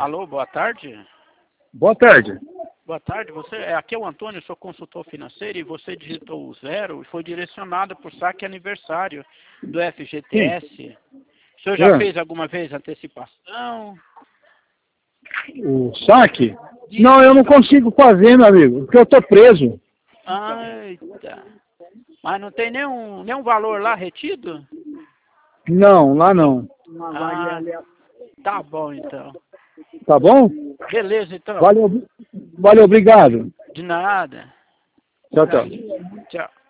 Alô, boa tarde. Boa tarde. Boa tarde, aqui é o Antônio, sou consultor financeiro e você digitou o 0 e foi direcionado por saque aniversário do FGTS. Sim. O senhor já fez alguma vez antecipação? O saque? Não, eu não consigo fazer, meu amigo, porque eu tô preso. Eita. Mas não tem nenhum valor lá retido? Não, lá não. Tá bom então. Tá bom? Beleza então. Valeu, obrigado. De nada. Tchau, tchau. Tchau.